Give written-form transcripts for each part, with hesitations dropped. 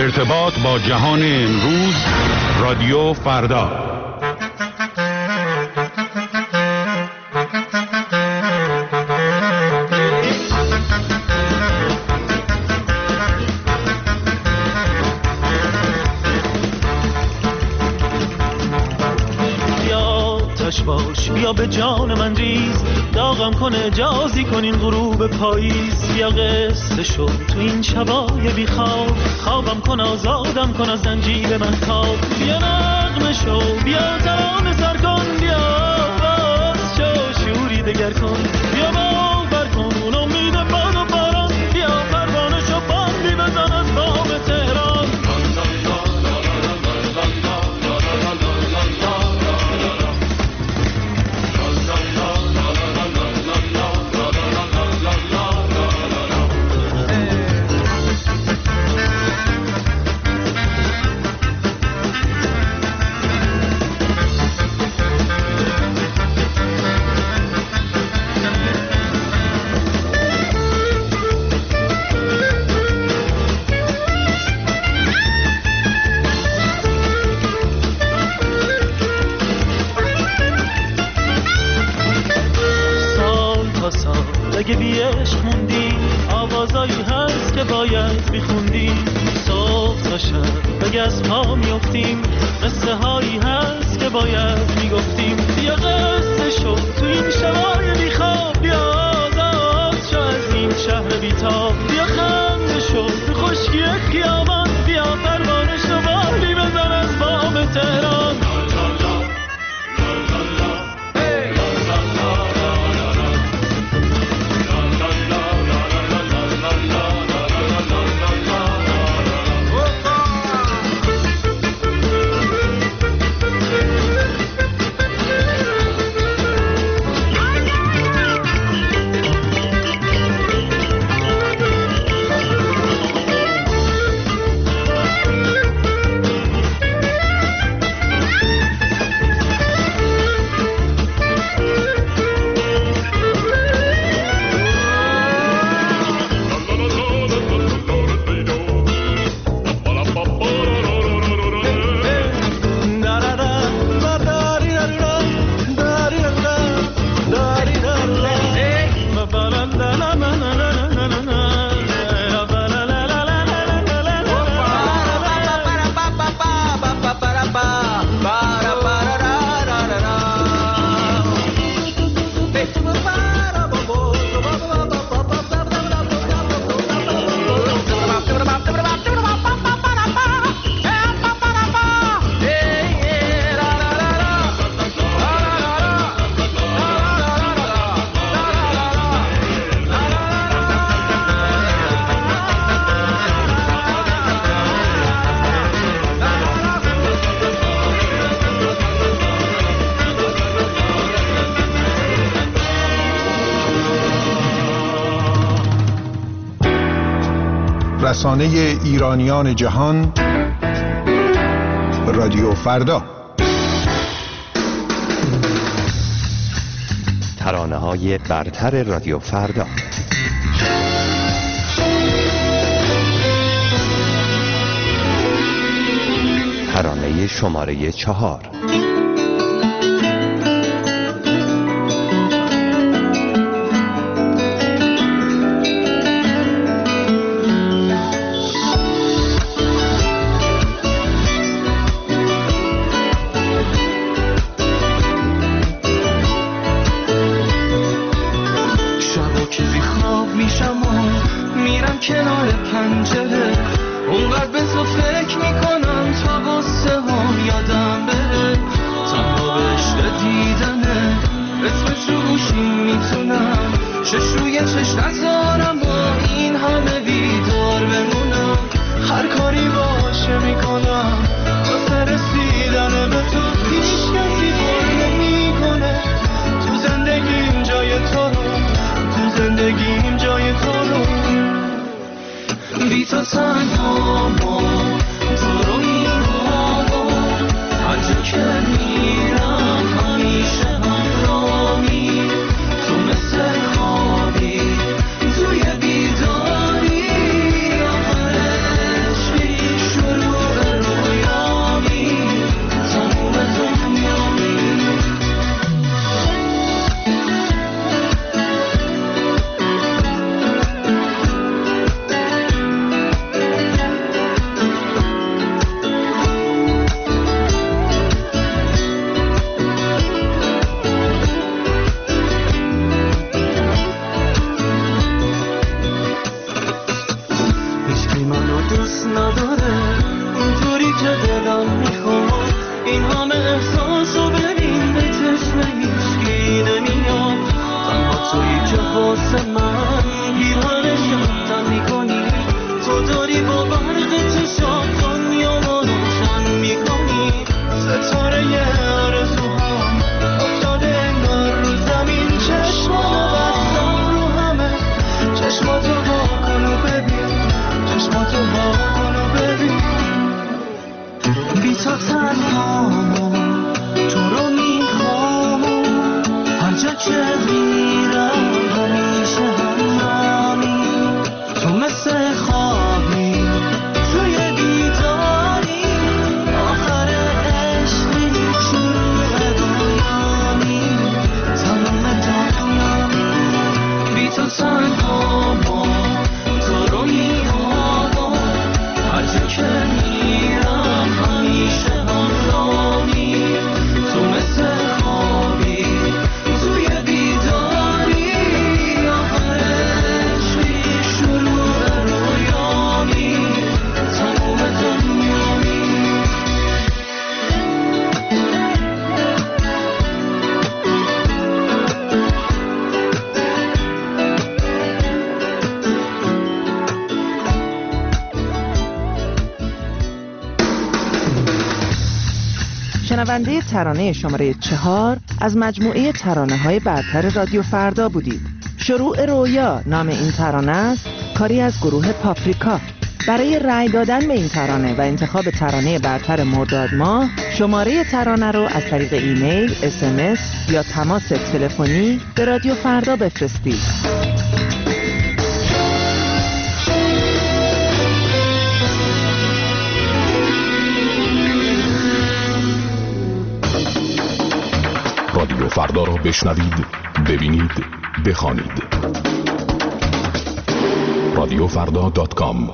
ارتباط با جهان امروز، رادیو فردا. بیا به جان من ریز، داغم کنه جازی کنین غروب پاییز. بیا قصه شو تو این شبای بی خواب، خوابم کن آزادم کن از زنجیر من تاب. بیا نغمه شو، بیا ترانه سر کن، بیا باز شو شوری دگر کن. بیا باور کن اون امید باد و باران، بیا پروانه شو باندی بزن از بام تهران. اگه بی عشق موندیم، آوازایی هست که باید میخوندیم. صبح تا شب بگه از پا میافتیم، قصه هایی هست که باید میگفتیم. بیا قصه شو تو این شبای بیخواب، بیا آزاد شو از این شهر بیتاب. بیا خنده شو تو خشکی خیابان، بیا پروانه شو بالی بزن از بام تهران. رسانه ایرانیان جهان، رادیو فردا. ترانه‌های برتر رادیو فردا. ترانه شماره 4. کنار پنجره اونقدر به تو فکر میکنم تا غصه هم یادم بره. تنها بهشت دیدنه اسمش رو گوشیم میتونم چش روی چش نذارم با این همه بیدار بمونم. هر کاری باشه میکنم واسه رسیدن به تو، هیچ کسی بار نمیکنه تو زندگیم جای تو رو، تو زندگیم جای تو رو. بی تو تنها تو رو می‌خوام، هر جا که میرم همیشه همراهی، تو مثل خوابی توی بیداری، آخرش پیش وقتی منو دوست نداره اونطوری که دلم میخواد. این همه احساسو ببین به چشم هیچکی نمیاد، تنها تویی که واسه من پیرهنشو تن میکنی. تو داری با برق چشات دنیامو روشن میکنی. ستاره آرزوهام افتاده انگار رو زمین، چشماتو بستم رو همه. چشماتو وا کن و ببین، چشماتو وا کن و ببین. بی تو تنهامو تو رو میخوام، هر جا که میرم همیشه همراهی. تو مثل خوابی توی بیداری، آخر عشقی شروع دنیایی، تمام دنیایی. بی تو تنهامو تو رو میخوام، هر جا که میرم همیشه همراهی. تو مثل خوابی توی بیداری، آخر عشقی شروع رویایی، تمام دنیایی. شنونده ترانه شماره 4 از مجموعه ترانه‌های برتر رادیو فردا بودید. شروع رویا نام این ترانه است، کاری از گروه پاپریکا. برای رأی دادن به این ترانه و انتخاب ترانه برتر مرداد ماه، شماره ترانه رو از طریق ایمیل، SMS یا تماس تلفنی به رادیو فردا بفرستید. رادیو فردا را بشنوید، ببینید، بخوانید. رادیوفردا.com.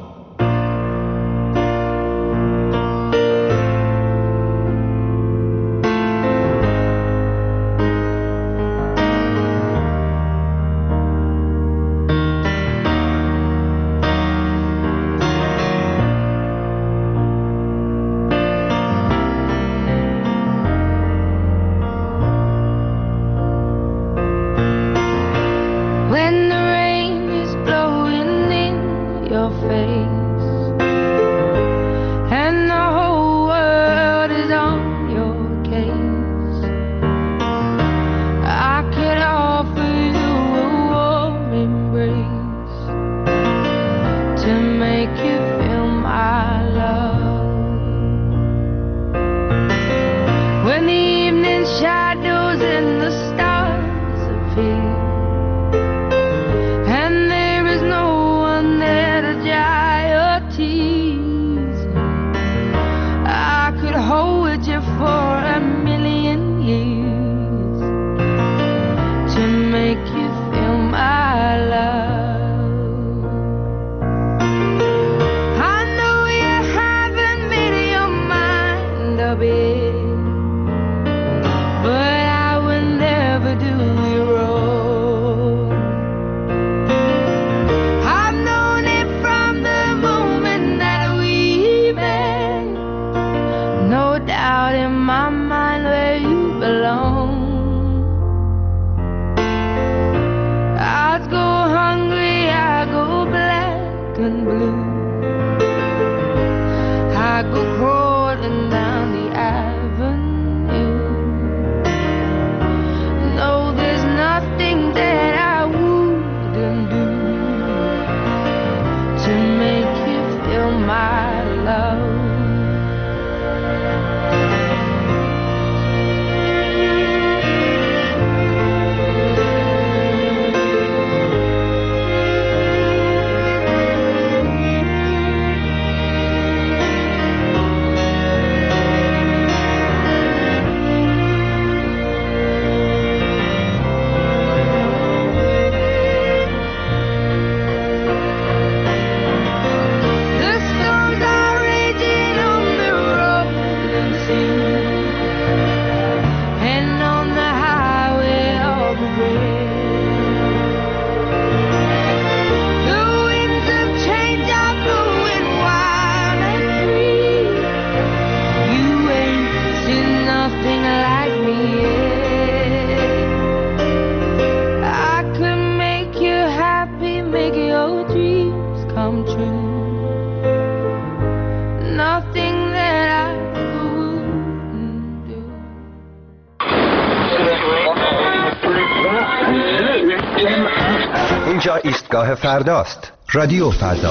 اینجا ایستگاه فرداست. رادیو فردا.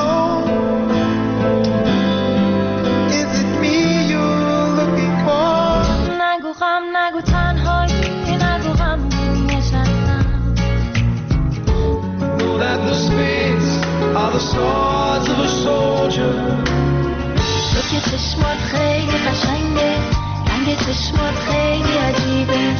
نگو غم نگو تنهایی نگو غم نشستم تو که چشمات خیلی قشنگه رنگ چشمات خیلی عجیبه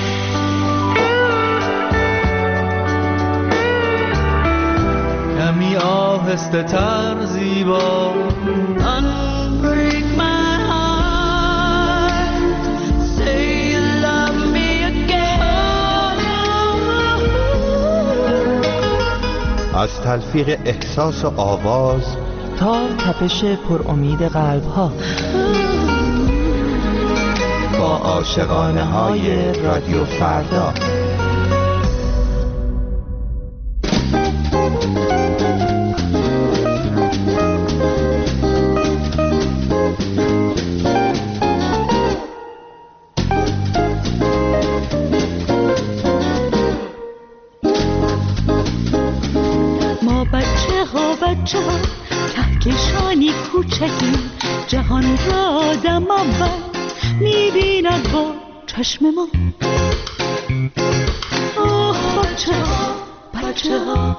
کمی آهسته تر زیبا Unbreak my heart Say you love me again از تلفیق احساس و آواز تا تپش پر امید قلب ها با عاشقانه های رادیو فردا. ما بچه ها کهکشانی کوچکیم جهان را آدم اول میبیند با چشم ما آه بچه ها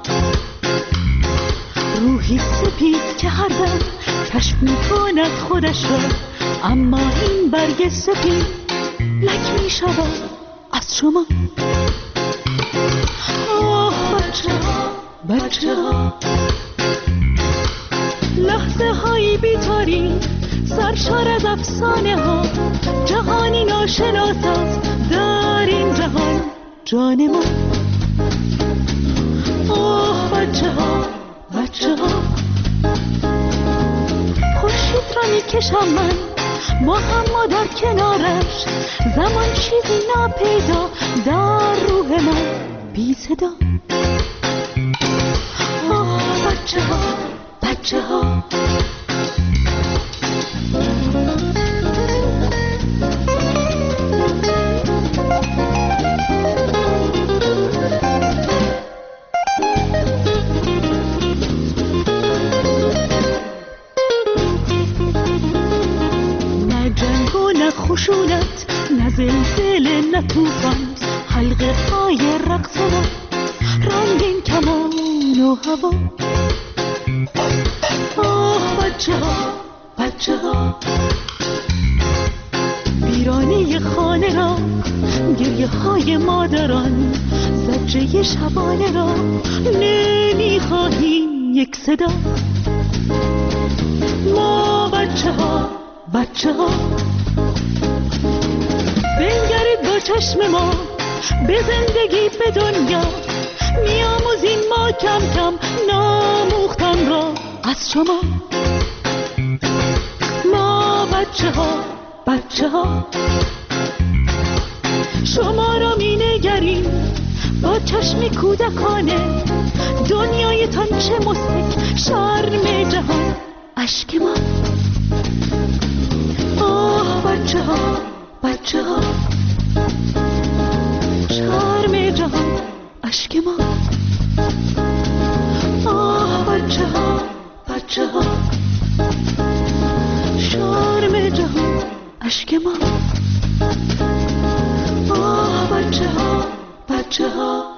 روحی سپید که هر دم کشف میکند خودش را اما این برگ سپید لک میشود از شما آه بچه ها لحظه هایی بیتاری سرشار از افسانه ها جهانی ناشناس است در این جهان جان ما آه بچه ها خورشید را میکشم من با هم در کنارش زمان چیزی ناپیدا در روح من بی صدا آه بچه ها نه جنگ و نه خشونت نه زلزله نه طوفان حلقه های رقص و رنگین کمان و هوا آه بچه ها ویرانه خانه را گریه های مادران زجه شبانه را نمیخواهیم یک صدا ما بچه ها بنگرید با چشم ما به زندگی به دنیا میاموزیم ما کم کم ناموختن را از شما ما بچه ها شما را می نگریم با چشمی کودکانه دنیایتان چه مستک شرم جهان اشک ما آه بچه ها شرم جهان اشک ما آه بچه ها شرم جهان اشک ما آه بچه ها